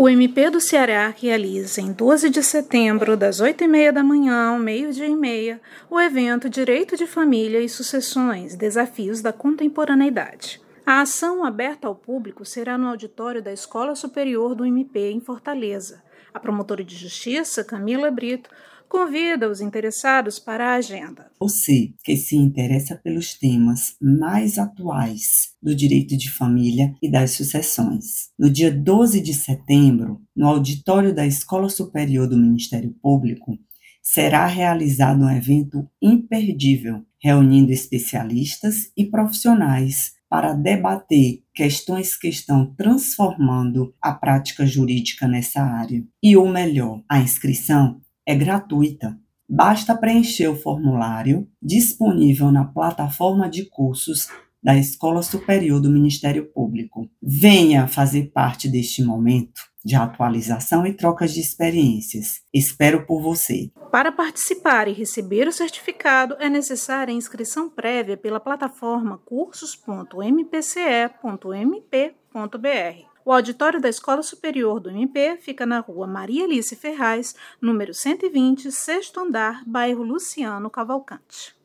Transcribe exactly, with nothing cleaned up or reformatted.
O M P do Ceará realiza em doze de setembro, das oito e meia da manhã ao meio-dia e meia, o evento Direito de Família e Sucessões, Desafios da Contemporaneidade. A ação aberta ao público será no auditório da Escola Superior do M P, em Fortaleza. A promotora de justiça, Camila Brito, convida os interessados para a agenda. Você que se interessa pelos temas mais atuais do direito de família e das sucessões. No dia doze de setembro, no auditório da Escola Superior do Ministério Público, será realizado um evento imperdível, reunindo especialistas e profissionais para debater questões que estão transformando a prática jurídica nessa área. E o melhor, a inscrição é gratuita. Basta preencher o formulário disponível na plataforma de cursos da Escola Superior do Ministério Público. Venha fazer parte deste momento de atualização e trocas de experiências. Espero por você. Para participar e receber o certificado, é necessária a inscrição prévia pela plataforma cursos ponto m p c e ponto m p ponto b r. O auditório da Escola Superior do M P fica na rua Maria Alice Ferraz, número cento e vinte, sexto andar, bairro Luciano Cavalcante.